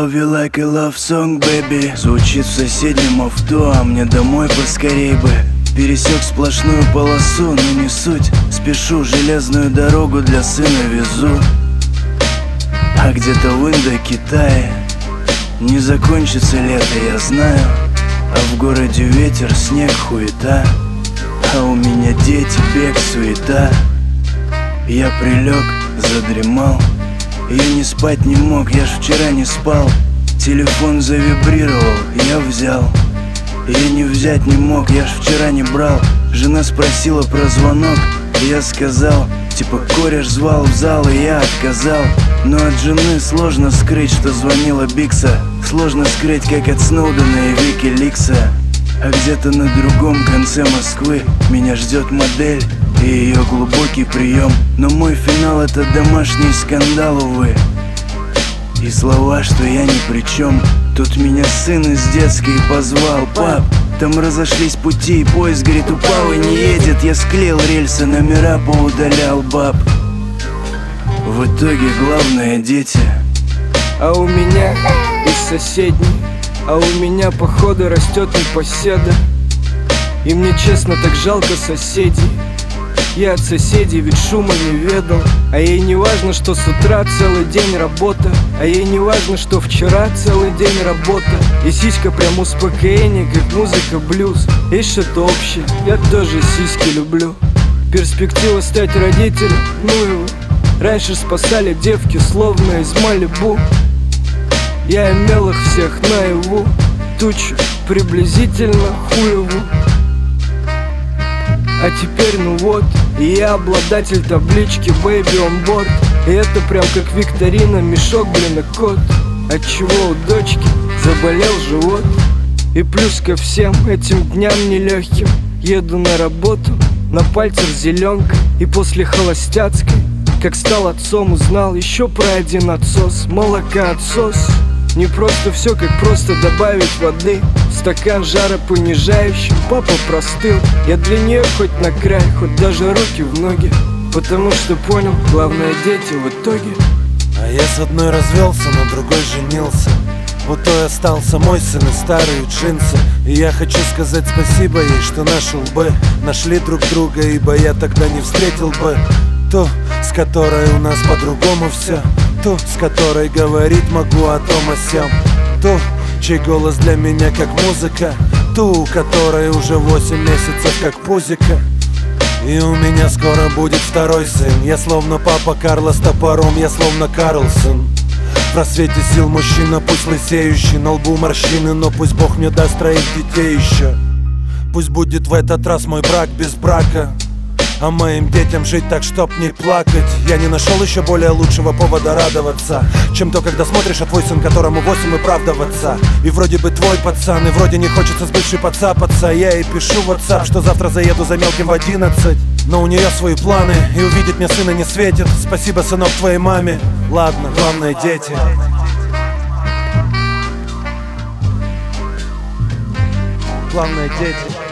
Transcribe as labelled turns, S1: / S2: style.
S1: love you like a love song, baby. Звучит в соседнем авто, а мне домой поскорей бы. Пересек сплошную полосу, но не суть. Спешу, железную дорогу для сына везу. А где-то в Индокитае не закончится лето, я знаю. А в городе ветер, снег, хуета. А у меня дети, бег, суета. Я прилег, задремал. Я не спать не мог, я ж вчера не спал. Телефон завибрировал, я взял. Я не взять не мог, я ж вчера не брал. Жена спросила про звонок, я сказал, типа кореш звал в зал, и я отказал. Но от жены сложно скрыть, что звонила Бикса. Сложно скрыть, как от Сноудена и Викиликса. А где-то на другом конце Москвы меня ждет модель и ее глубокий прием. Но мой финал — это домашний скандал, увы. И слова, что я ни при чем. Тут меня сын из детской позвал: пап, там разошлись пути, и поезд, говорит, упал и не едет. Я склеил рельсы, номера поудалял, баб. В итоге главное — дети.
S2: А у меня из соседней, а у меня походу растет непоседа. И мне честно так жалко соседей. Я от соседей ведь шума не ведал. А ей не важно, что с утра целый день работа. А ей не важно, что вчера целый день работа. И сиська прям успокоение, как музыка блюз. Есть что-то общее, я тоже сиськи люблю. Перспектива стать родителем, ну его. Раньше спасали девки, словно из Малибу. Я имел их всех наяву. Тучу приблизительно хуеву. А теперь ну вот, и я обладатель таблички Baby on board. И это прям как викторина, мешок, блин, и кот. Отчего у дочки заболел живот. И плюс ко всем этим дням нелегким еду на работу, на пальцах зеленка. И после холостяцкой, как стал отцом, узнал еще про один отсос. Молокоотсос. Не просто все, как просто добавить воды в стакан жаропонижающий. Папа простыл, я для нее хоть на край, хоть даже руки в ноги. Потому что понял, главное дети в итоге.
S3: А я с одной развелся, на другой женился. У той остался мой сын и старые джинсы. И я хочу сказать спасибо ей, что наши лбы нашли друг друга, ибо я тогда не встретил бы ту, с которой у нас по-другому все. Ту, с которой говорить могу о том о сём. Ту, чей голос для меня как музыка. Ту, у которой уже 8 месяцев как пузика. И у меня скоро будет второй сын. Я словно папа Карло с топором, я словно Карлсон. В рассвете сил мужчина, пусть лысеющий, на лбу морщины, но пусть Бог мне даст 3 детей еще. Пусть будет в этот раз мой брак без брака, а моим детям жить так, чтоб не плакать. Я не нашел еще более лучшего повода радоваться, чем то, когда смотришь, а твой сын, которому 8, и правда в отца. И вроде бы твой пацан, и вроде не хочется с бывшей подцапаться. Я ей пишу в WhatsApp, что завтра заеду за мелким в 11. Но у нее свои планы, и увидеть мне сына не светит. Спасибо, сынок, твоей маме. Ладно, главное дети. Главное дети.